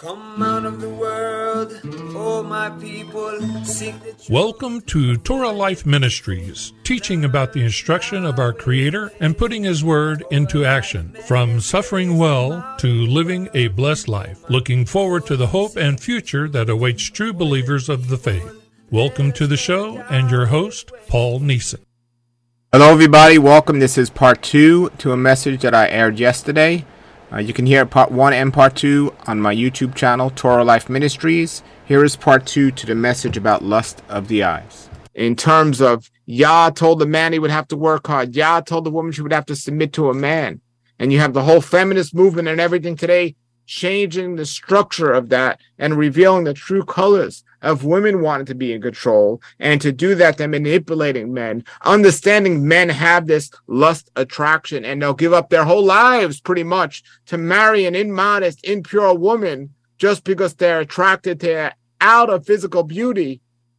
Come out of the world, oh my people, sing the truth. Welcome to Torah Life Ministries, teaching about the instruction of our Creator and putting His Word into action, from suffering well to living a blessed life, looking forward to the hope and future that awaits true believers of the faith. Welcome to the show and your host, Paul Neeson. Hello everybody, welcome. This is part 2 to a message that I aired yesterday. You can hear part 1 and part 2 on my YouTube channel, Torah Life Ministries. Here is part 2 to the message about lust of the eyes. In terms of Yah told the man he would have to work hard. Yah told the woman she would have to submit to a man. And you have the whole feminist movement and everything today changing the structure of that and revealing the true colors of women wanting to be in control, and to do that, they're manipulating men, understanding men have this lust attraction, and they'll give up their whole lives pretty much to marry an immodest, impure woman just because they're attracted to her outer physical beauty.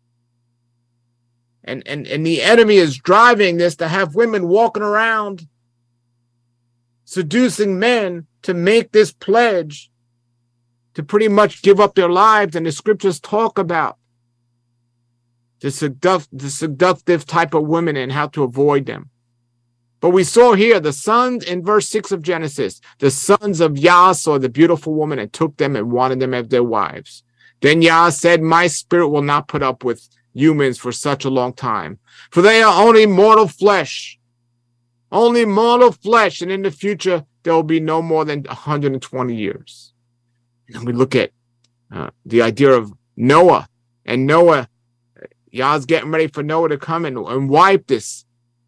And the enemy is driving this to have women walking around seducing men to make this pledge to pretty much give up their lives. And the scriptures talk about the seductive type of women and how to avoid them. But we saw here the sons in verse 6 of Genesis, the sons of Yah saw the beautiful woman and took them and wanted them as their wives. Then Yah said, my spirit will not put up with humans for such a long time, for they are only mortal flesh. Only mortal flesh, and in the future, there will be no more than 120 years. And we look at the idea of Noah. And Noah, Yah's getting ready for Noah to come and wipe these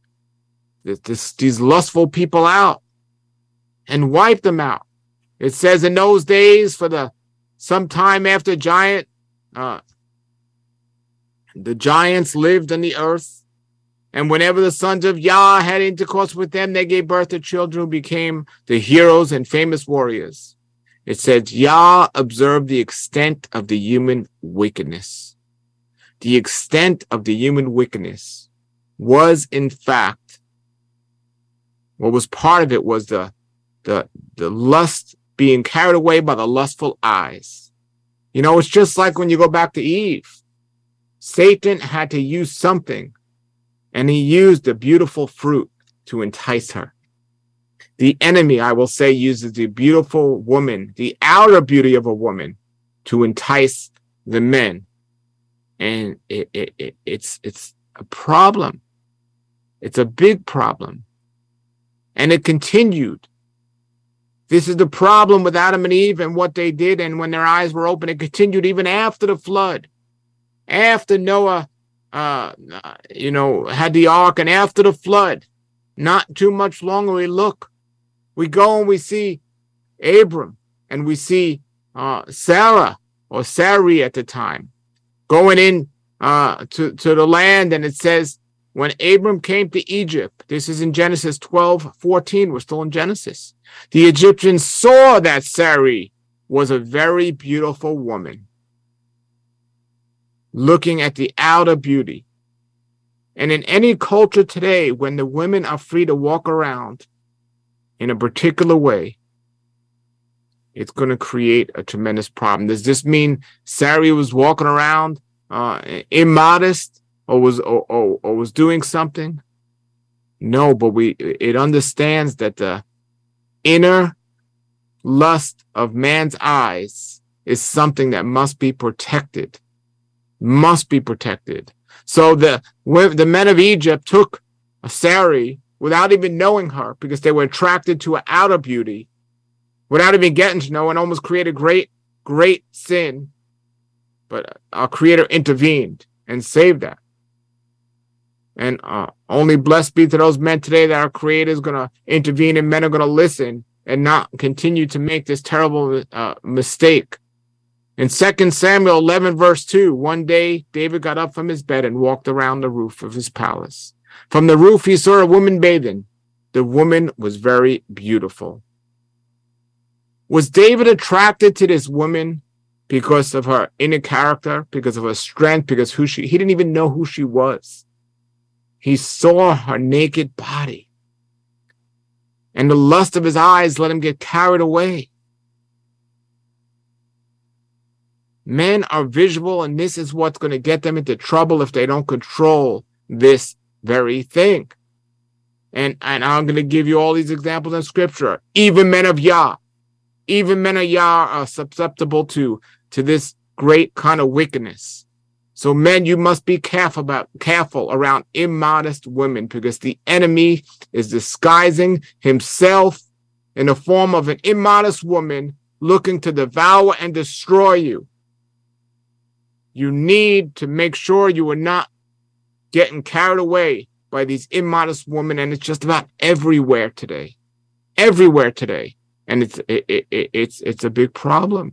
lustful people out and wipe them out. It says in those days, some time after the giants lived on the earth. And whenever the sons of Yah had intercourse with them, they gave birth to children who became the heroes and famous warriors. It says, Yah observed the extent of the human wickedness. The extent of the human wickedness was, in fact, what was part of it was the lust, being carried away by the lustful eyes. You know, it's just like when you go back to Eve. Satan had to use something, and he used the beautiful fruit to entice her. The enemy, I will say, uses the beautiful woman, the outer beauty of a woman, to entice the men. And it's a problem. It's a big problem. And it continued. This is the problem with Adam and Eve and what they did. And when their eyes were open, it continued even after the flood. After Noah had the ark, and after the flood, not too much longer, we go and we see Abram, and we see Sarah, or Sarai at the time, going in to the land. And it says, when Abram came to Egypt, this is in Genesis 12:14, we're still in Genesis, the Egyptians saw that Sarai was a very beautiful woman, looking at the outer beauty. And in any culture today, when the women are free to walk around in a particular way, it's going to create a tremendous problem. Does this mean Sarai was walking around immodest or was doing something? No, but it understands that the inner lust of man's eyes is something that must be protected. Must be protected. So the men of Egypt took Sarai without even knowing her, because they were attracted to her outer beauty, without even getting to know, and almost created great sin. But our Creator intervened and saved that. And only blessed be to those men today that our Creator is going to intervene, and men are going to listen and not continue to make this terrible mistake. In 2 Samuel 11, verse 2, one day David got up from his bed and walked around the roof of his palace. From the roof, he saw a woman bathing. The woman was very beautiful. Was David attracted to this woman because of her inner character, because of her strength, because he didn't even know who she was. He saw her naked body. And the lust of his eyes let him get carried away. Men are visual, and this is what's going to get them into trouble if they don't control this very thing. And I'm going to give you all these examples in scripture. Even men of Yah are susceptible to this great kind of wickedness. So men, you must be careful around immodest women, because the enemy is disguising himself in the form of an immodest woman, looking to devour and destroy you. You need to make sure you are not getting carried away by these immodest women, and it's just about everywhere today. Everywhere today. And it's a big problem.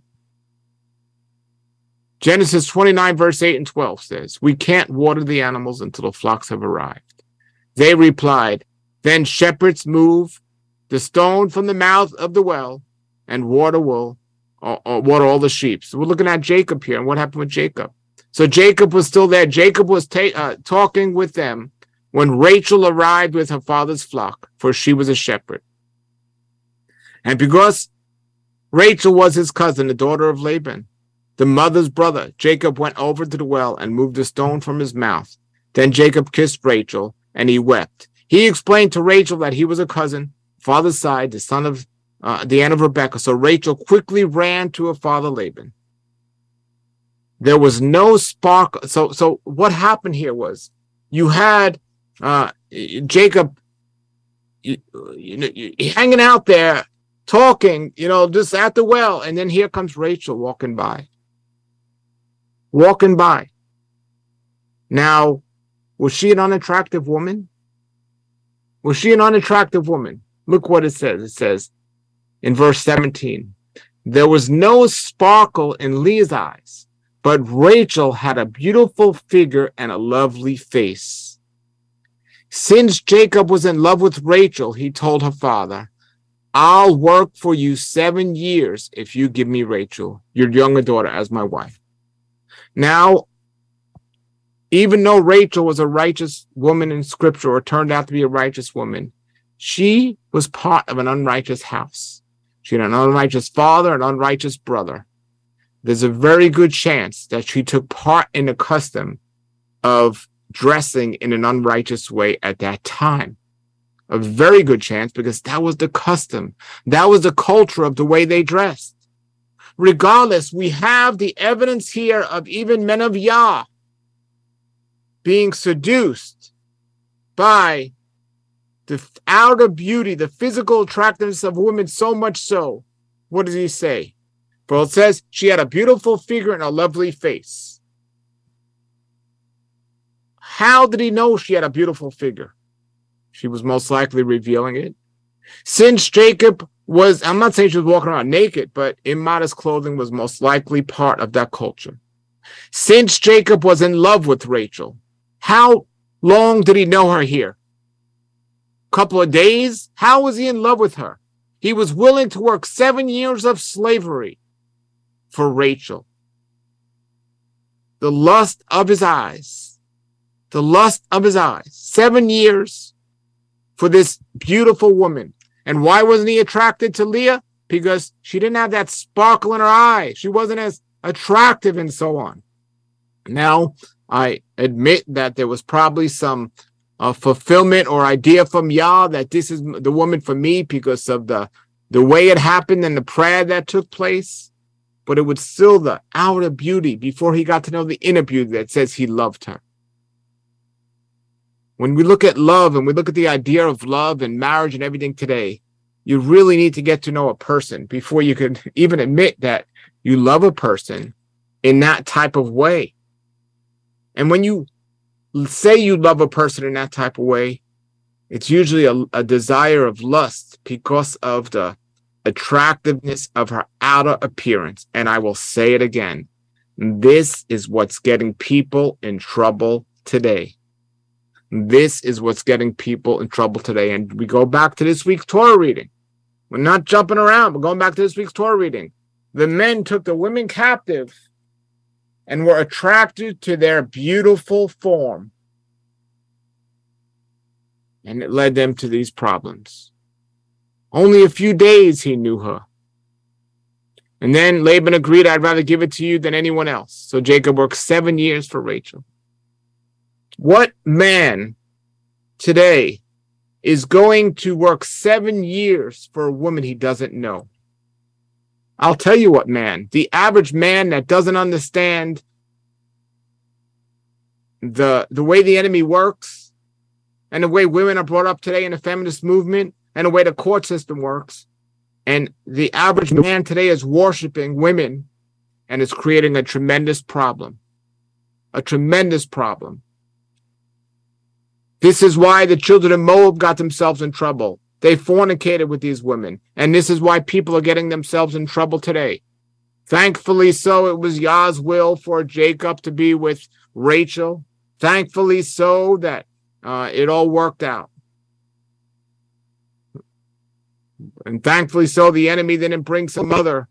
Genesis 29, verse 8 and 12 says, "We can't water the animals until the flocks have arrived." They replied, "Then shepherds move the stone from the mouth of the well and water all the sheep." So we're looking at Jacob here, and what happened with Jacob. So Jacob was still there. Jacob was talking with them when Rachel arrived with her father's flock, for she was a shepherd. And because Rachel was his cousin, the daughter of Laban, the mother's brother, Jacob went over to the well and moved the stone from his mouth. Then Jacob kissed Rachel, and he wept. He explained to Rachel that he was a cousin, father's side, the son of the aunt of Rebekah. So Rachel quickly ran to her father Laban. There was no spark. So what happened here was you had Jacob hanging out there, talking, just at the well, and then here comes Rachel walking by. Now, was she an unattractive woman? Was she an unattractive woman? Look what it says. It says in verse 17, "There was no sparkle in Leah's eyes, but Rachel had a beautiful figure and a lovely face." Since Jacob was in love with Rachel, he told her father, "I'll work for you 7 years if you give me Rachel, your younger daughter, as my wife." Now, even though Rachel was a righteous woman in scripture, or turned out to be a righteous woman, she was part of an unrighteous house. She had an unrighteous father, an unrighteous brother. There's a very good chance that she took part in the custom of dressing in an unrighteous way at that time. A very good chance, because that was the custom. That was the culture of the way they dressed. Regardless, we have the evidence here of even men of Yah being seduced by the outer beauty, the physical attractiveness of women, so much so. What does he say? For it says she had a beautiful figure and a lovely face. How did he know she had a beautiful figure? She was most likely revealing it. Since Jacob was, I'm not saying she was walking around naked, but immodest clothing was most likely part of that culture. Since Jacob was in love with Rachel, how long did he know her here? A couple of days? How was he in love with her? He was willing to work 7 years of slavery for Rachel. The lust of his eyes. 7 years for this beautiful woman. And why wasn't he attracted to Leah? Because she didn't have that sparkle in her eye. She wasn't as attractive and so on. Now, I admit that there was probably some fulfillment or idea from Yah that this is the woman for me because of the way it happened and the prayer that took place. But it was still the outer beauty before he got to know the inner beauty that says he loved her. When we look at love and we look at the idea of love and marriage and everything today, you really need to get to know a person before you can even admit that you love a person in that type of way. And when you say you love a person in that type of way, it's usually a desire of lust because of the attractiveness of her outer appearance. And I will say it again. This is what's getting people in trouble today. This is what's getting people in trouble today. And we go back to this week's Torah reading. We're not jumping around. We're going back to this week's Torah reading. The men took the women captive and were attracted to their beautiful form. And it led them to these problems. Only a few days he knew her. And then Laban agreed, I'd rather give it to you than anyone else. So Jacob worked 7 years for Rachel. What man today is going to work 7 years for a woman he doesn't know? I'll tell you what, man. The average man that doesn't understand the way the enemy works and the way women are brought up today in the feminist movement and the way the court system works, and the average man today is worshiping women, and it's creating a tremendous problem. A tremendous problem. This is why the children of Moab got themselves in trouble. They fornicated with these women. And this is why people are getting themselves in trouble today. Thankfully so, it was Yah's will for Jacob to be with Rachel. Thankfully so that it all worked out. And thankfully so, the enemy didn't bring some other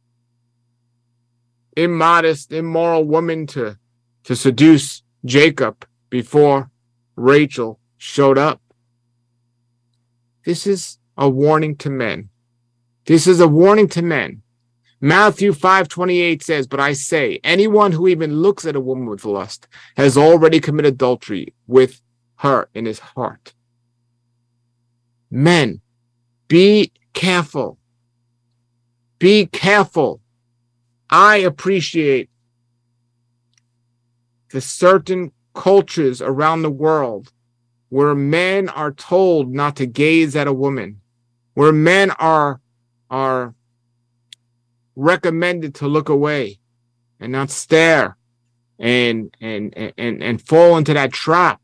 immodest, immoral woman to seduce Jacob before Rachel showed up. This is a warning to men. This is a warning to men. Matthew 5:28 says, but I say, anyone who even looks at a woman with lust has already committed adultery with her in his heart. Men, be careful. Be careful. I appreciate the certain cultures around the world where men are told not to gaze at a woman, where men are recommended to look away and not stare and fall into that trap.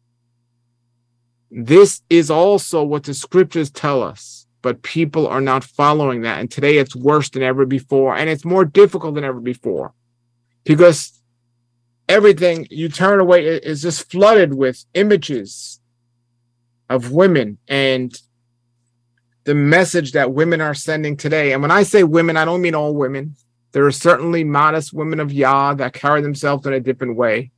This is also what the scriptures tell us, but people are not following that. And today it's worse than ever before, and it's more difficult than ever before because everything you turn away is just flooded with images of women and the message that women are sending today. And when I say women, I don't mean all women. There are certainly modest women of Yah that carry themselves in a different way.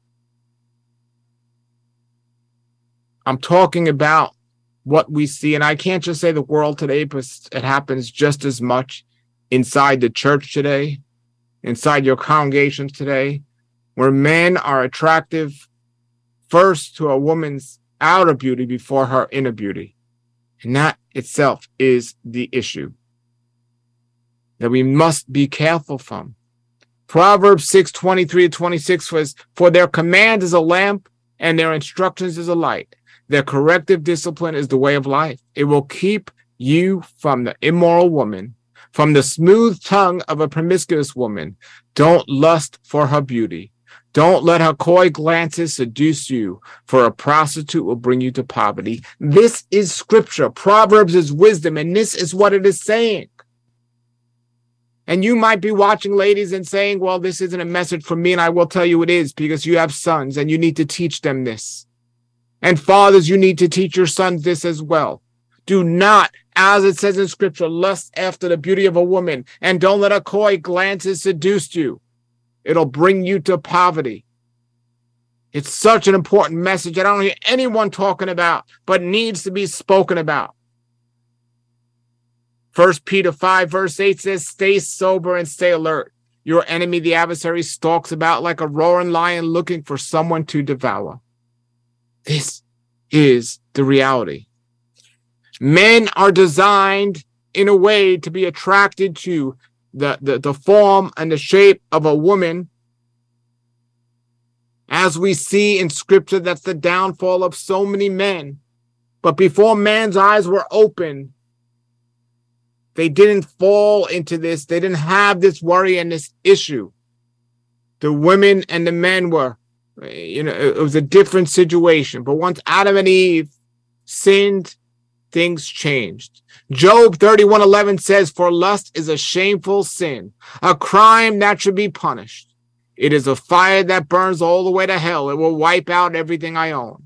I'm talking about what we see, and I can't just say the world today, but it happens just as much inside the church today, inside your congregations today, where men are attractive first to a woman's outer beauty before her inner beauty. And that itself is the issue that we must be careful from. Proverbs 6:23-26 was, for their command is a lamp and their instructions is a light. Their corrective discipline is the way of life. It will keep you from the immoral woman, from the smooth tongue of a promiscuous woman. Don't lust for her beauty. Don't let her coy glances seduce you, for a prostitute will bring you to poverty. This is scripture. Proverbs is wisdom, and this is what it is saying. And you might be watching, ladies, and saying, well, this isn't a message for me, and I will tell you it is, because you have sons, and you need to teach them this. And fathers, you need to teach your sons this as well. Do not, as it says in scripture, lust after the beauty of a woman, and don't let her coy glances seduce you. It'll bring you to poverty. It's such an important message I don't hear anyone talking about, but needs to be spoken about. 1 Peter 5:8 says, stay sober and stay alert. Your enemy, the adversary, stalks about like a roaring lion looking for someone to devour. This is the reality. Men are designed in a way to be attracted to the form and the shape of a woman. As we see in scripture, that's the downfall of so many men. But before man's eyes were open, they didn't fall into this. They didn't have this worry and this issue. The women and the men were, it was a different situation. But once Adam and Eve sinned, things changed. Job 31:11 says, for lust is a shameful sin, a crime that should be punished. It is a fire that burns all the way to hell. It will wipe out everything I own.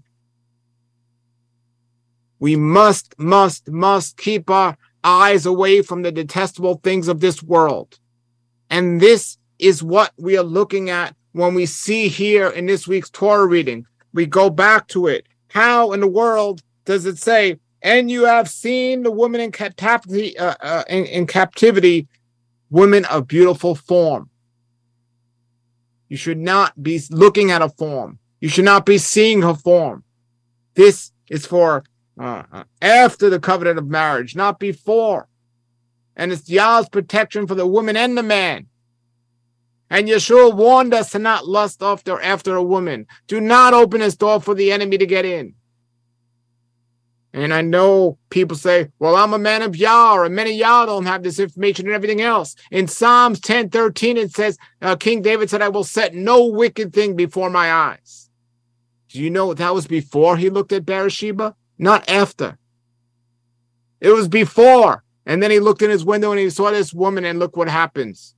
We must keep our eyes away from the detestable things of this world. And this is what we are looking at when we see here in this week's Torah reading. We go back to it. How in the world does it say, and you have seen the woman in captivity women of beautiful form. You should not be looking at a form. You should not be seeing her form. This is for after the covenant of marriage, not before. And it's Yah's protection for the woman and the man. And Yeshua warned us to not lust after a woman. Do not open this door for the enemy to get in. And I know people say, well, I'm a man of Yah, or many of Yah don't have this information and everything else. In Psalms 10:13, it says, King David said, I will set no wicked thing before my eyes. Do you know that was before he looked at Bathsheba? Not after. It was before. And then he looked in his window and he saw this woman, and look what happens.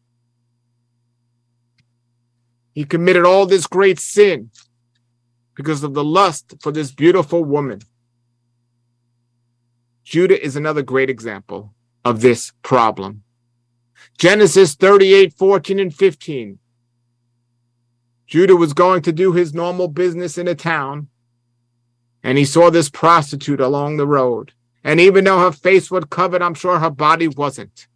He committed all this great sin because of the lust for this beautiful woman. Judah is another great example of this problem. Genesis 38:14 and 15. Judah was going to do his normal business in a town, and he saw this prostitute along the road. And even though her face was covered, I'm sure her body wasn't.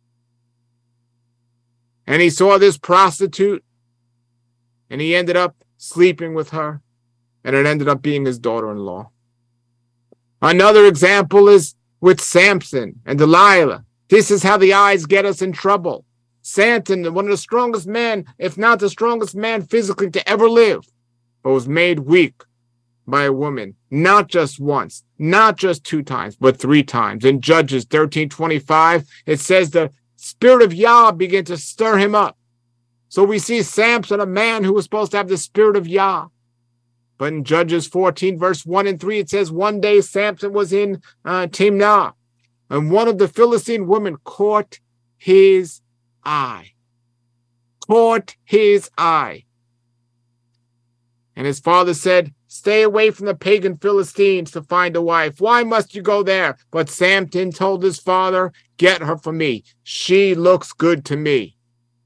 And he saw this prostitute, and he ended up sleeping with her, and it ended up being his daughter-in-law. Another example is with Samson and Delilah. This is how the eyes get us in trouble. Samson, one of the strongest men, if not the strongest man physically to ever live, but was made weak by a woman, not just once, not just 2 times, but 3 times. In Judges 13:25, it says the Spirit of Yah began to stir him up. So we see Samson, a man who was supposed to have the Spirit of Yah. But in Judges 14, verse 1 and 3, it says, one day Samson was in Timnah, and one of the Philistine women caught his eye. Caught his eye. And his father said, stay away from the pagan Philistines to find a wife. Why must you go there? But Samson told his father, get her for me. She looks good to me.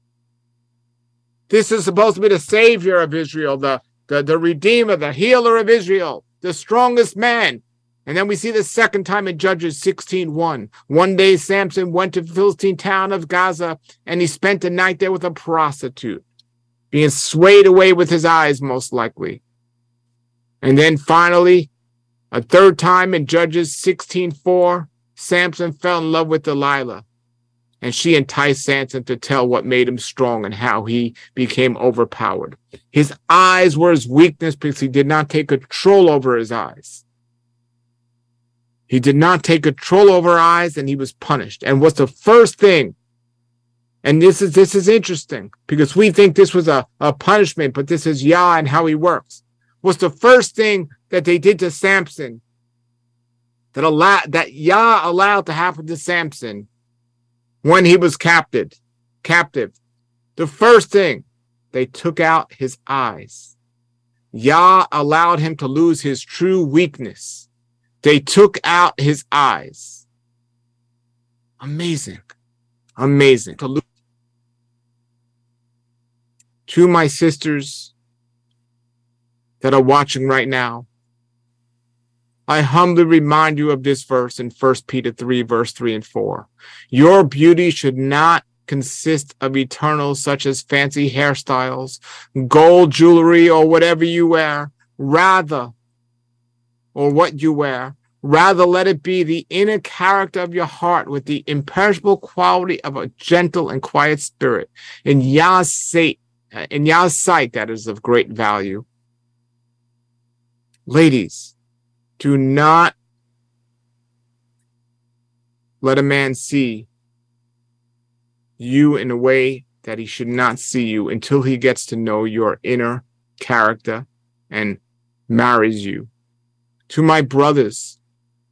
This is supposed to be the savior of Israel, the redeemer, the healer of Israel, the strongest man. And then we see the second time in Judges 16:1. One day Samson went to the Philistine town of Gaza, and he spent the night there with a prostitute, being swayed away with his eyes, most likely. And then finally, a third time in Judges 16:4, Samson fell in love with Delilah, and she enticed Samson to tell what made him strong and how he became overpowered. His eyes were his weakness because he did not take control over his eyes. He did not take control over her eyes, and he was punished. And what's the first thing? And this is interesting because we think this was a punishment, but this is Yah and how he works. What's the first thing that they did to Samson that Yah allowed to happen to Samson when he was captive? The first thing, they took out his eyes. Yah allowed him to lose his true weakness. They took out his eyes. Amazing. Amazing. To my sisters that are watching right now, I humbly remind you of this verse in 1 Peter 3, verse 3 and 4. Your beauty should not consist of eternals such as fancy hairstyles, gold jewelry, or whatever you wear. Rather, let it be the inner character of your heart with the imperishable quality of a gentle and quiet spirit. In Yah's sight, that is of great value. Ladies, do not let a man see you in a way that he should not see you until he gets to know your inner character and marries you. To my brothers,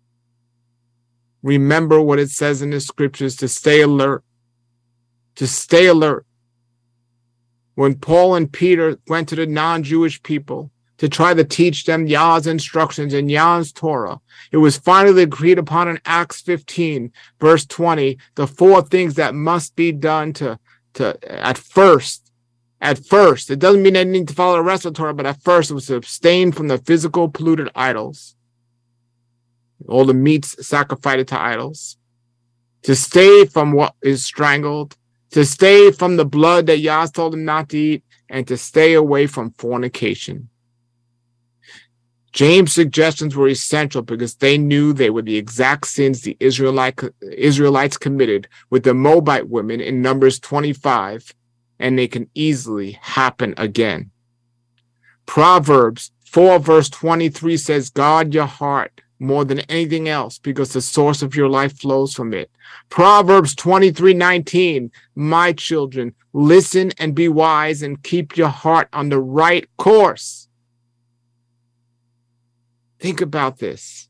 remember what it says in the scriptures to stay alert. To stay alert. When Paul and Peter went to the non-Jewish people to try to teach them Yah's instructions and Yah's Torah, it was finally agreed upon in Acts 15, verse 20, the 4 things that must be done to at first, it doesn't mean they need to follow the rest of the Torah, but at first it was to abstain from the physical polluted idols, all the meats sacrificed to idols, to stay from what is strangled, to stay from the blood that Yah told them not to eat, and to stay away from fornication. James' suggestions were essential because they knew they were the exact sins the Israelites committed with the Moabite women in Numbers 25, and they can easily happen again. Proverbs 4 verse 23 says, guard your heart more than anything else because the source of your life flows from it. Proverbs 23:19, my children, listen and be wise and keep your heart on the right course. Think about this.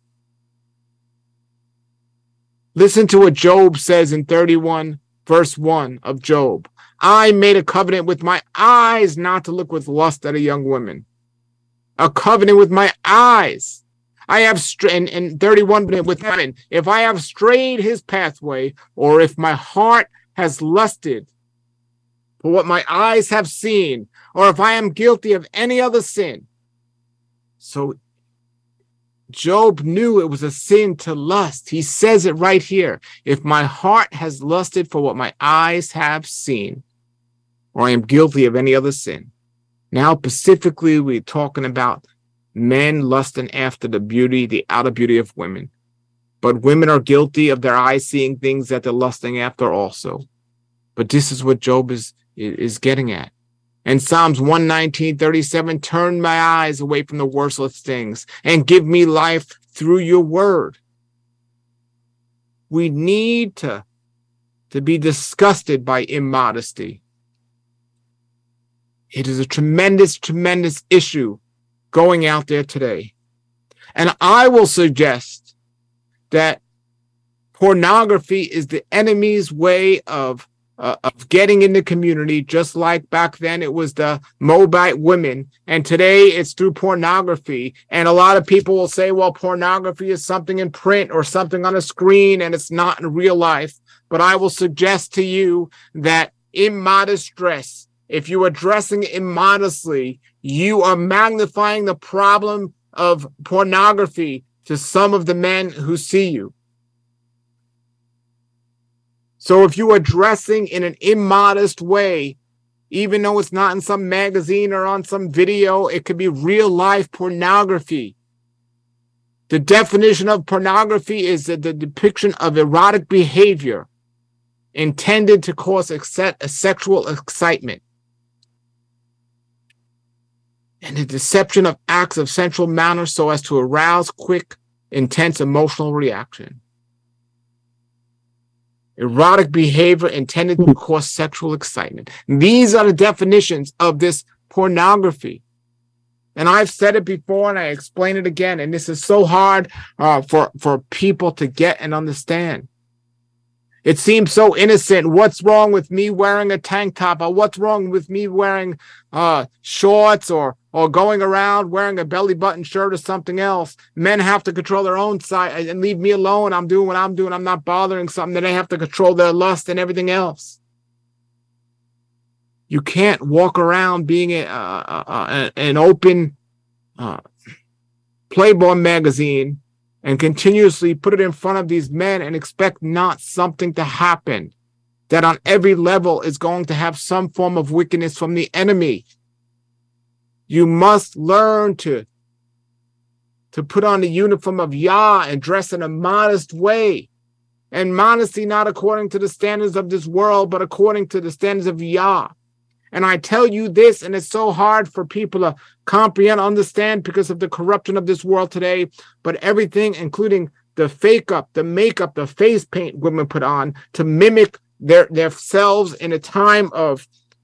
Listen to what Job says in 31 verse 1 of Job. I made a covenant with my eyes not to look with lust at a young woman. A covenant with my eyes. I have in 31 with heaven. If I have strayed his pathway, or if my heart has lusted for what my eyes have seen, or if I am guilty of any other sin. So Job knew it was a sin to lust. He says it right here. If my heart has lusted for what my eyes have seen, or I am guilty of any other sin. Now, specifically, we're talking about men lusting after the outer beauty of women. But women are guilty of their eyes seeing things that they're lusting after also. But this is what Job is getting at. And Psalms 119:37, turn my eyes away from the worthless things and give me life through your word. We need to be disgusted by immodesty. It is a tremendous, tremendous issue going out there today. And I will suggest that pornography is the enemy's way of getting in the community, just like back then it was the Moabite women, and today it's through pornography. And a lot of people will say, well, pornography is something in print or something on a screen, and it's not in real life. But I will suggest to you that immodest dress, if you are dressing immodestly, you are magnifying the problem of pornography to some of the men who see you. So if you are dressing in an immodest way, even though it's not in some magazine or on some video, it could be real life pornography. The definition of pornography is the depiction of erotic behavior intended to cause a sexual excitement and the deception of acts of sensual manner so as to arouse quick, intense emotional reaction. Erotic behavior intended to cause sexual excitement. These are the definitions of this pornography. And I've said it before and I explain it again. And this is so hard for people to get and understand. It seems so innocent. What's wrong with me wearing a tank top? Or what's wrong with me wearing shorts or going around wearing a belly button shirt or something else? Men have to control their own side and leave me alone. I'm doing what I'm doing. I'm not bothering something. That they have to control their lust and everything else. You can't walk around being an open Playboy magazine and continuously put it in front of these men and expect not something to happen that on every level is going to have some form of wickedness from the enemy. You must learn to put on the uniform of Yah and dress in a modest way. And modesty not according to the standards of this world, but according to the standards of Yah. And I tell you this, and it's so hard for people to comprehend, understand because of the corruption of this world today, but everything, including the fake up, the makeup, the face paint women put on to mimic themselves in a time of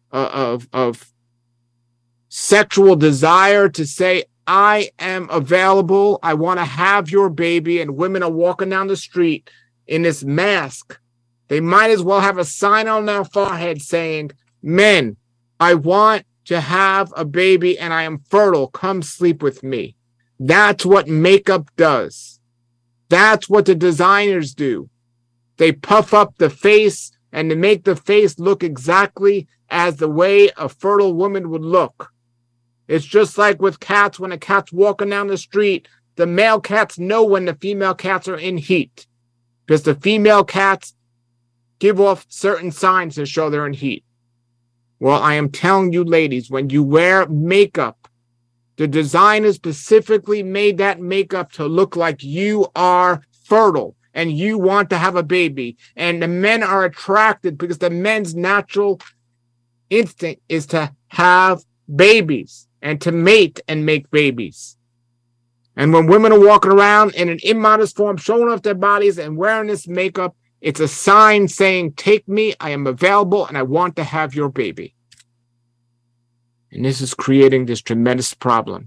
sexual desire, to say, I am available, I want to have your baby, and women are walking down the street in this mask. They might as well have a sign on their forehead saying, men, I want to have a baby and I am fertile. Come sleep with me. That's what makeup does. That's what the designers do. They puff up the face and to make the face look exactly as the way a fertile woman would look. It's just like with cats. When a cat's walking down the street, the male cats know when the female cats are in heat, because the female cats give off certain signs to show they're in heat. Well, I am telling you, ladies, when you wear makeup, the designer specifically made that makeup to look like you are fertile and you want to have a baby. And the men are attracted because the men's natural instinct is to have babies and to mate and make babies. And when women are walking around in an immodest form, showing off their bodies and wearing this makeup, it's a sign saying, take me, I am available, and I want to have your baby. And this is creating this tremendous problem.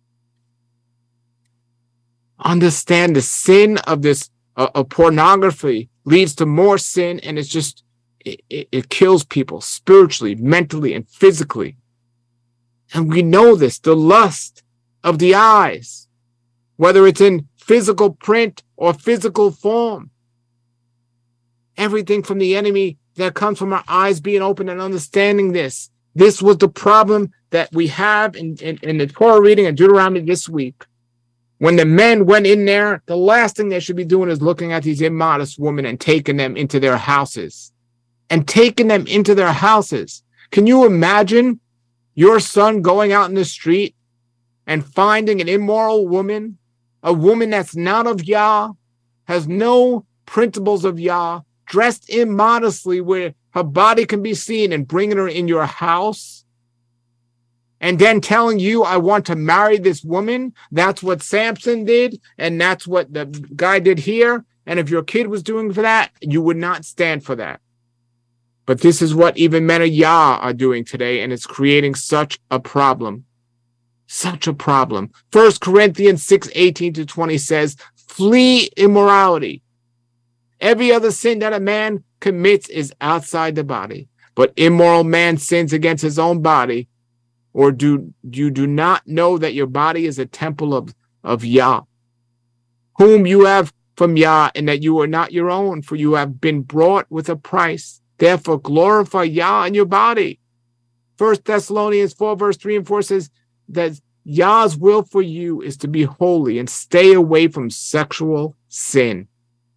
Understand the sin of this of pornography leads to more sin, and it's just, it kills people spiritually, mentally, and physically. And we know this, the lust of the eyes, whether it's in physical print or physical form. Everything from the enemy that comes from our eyes being open and understanding this. This was the problem that we have in the Torah reading in Deuteronomy this week. When the men went in there, the last thing they should be doing is looking at these immodest women and taking them into their houses. And taking them into their houses. Can you imagine your son going out in the street and finding an immoral woman, a woman that's not of Yah, has no principles of Yah, dressed immodestly where her body can be seen, and bringing her in your house? And then telling you, I want to marry this woman. That's what Samson did, and that's what the guy did here. And if your kid was doing for that, you would not stand for that. But this is what even men of Yah are doing today, and it's creating such a problem. Such a problem. 1 Corinthians 6:18-20 says, flee immorality. Every other sin that a man commits is outside the body, but immoral man sins against his own body. Or do you do not know that your body is a temple of Yah, whom you have from Yah, and that you are not your own, for you have been bought with a price. Therefore glorify Yah in your body. 1 Thessalonians 4 verse 3 and 4 says that Yah's will for you is to be holy and stay away from sexual sin.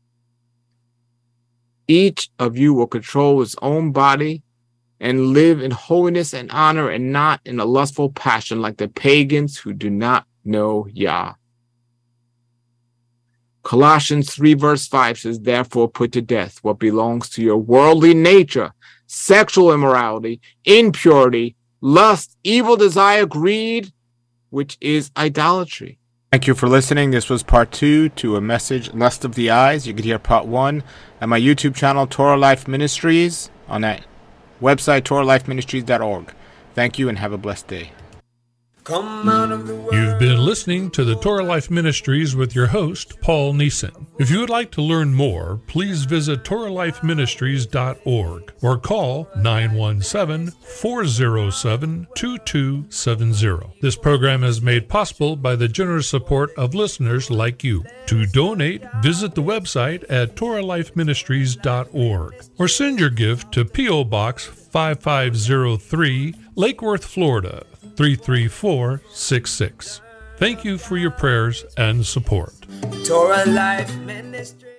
Each of you will control his own body and live in holiness and honor, and not in a lustful passion like the pagans who do not know Yah. Colossians 3 verse 5 says, therefore put to death what belongs to your worldly nature, sexual immorality, impurity, lust, evil desire, greed, which is idolatry. Thank you for listening. This was part 2 to a message, Lust of the Eyes. You could hear part 1 at my YouTube channel, Torah Life Ministries, on that website, TorahLifeMinistries.org. Thank you and have a blessed day. You've been listening to the Torah Life Ministries with your host, Paul Neeson. If you would like to learn more, please visit TorahLifeMinistries.org or call 917-407-2270. This program is made possible by the generous support of listeners like you. To donate, visit the website at TorahLifeMinistries.org or send your gift to P.O. Box 5503, Lake Worth, Florida 33466. Thank you for your prayers and support. Torah Life Ministry.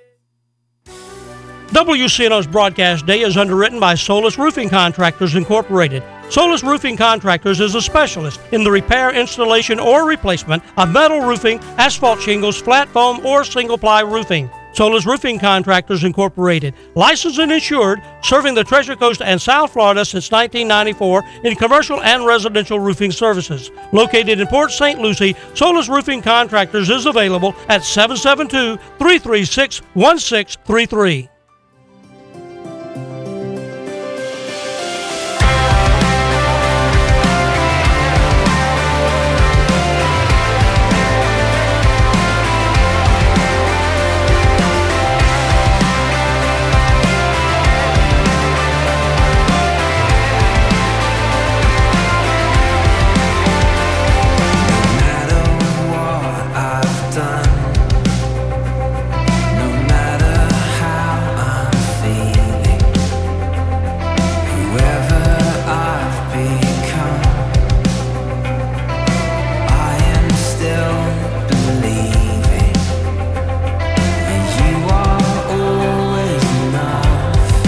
WCNO's broadcast day is underwritten by Solus Roofing Contractors Incorporated. Solus Roofing Contractors is a specialist in the repair, installation, or replacement of metal roofing, asphalt shingles, flat foam, or single-ply roofing. Solus Roofing Contractors Incorporated, licensed and insured, serving the Treasure Coast and South Florida since 1994 in commercial and residential roofing services. Located in Port St. Lucie, Solus Roofing Contractors is available at 772-336-1633.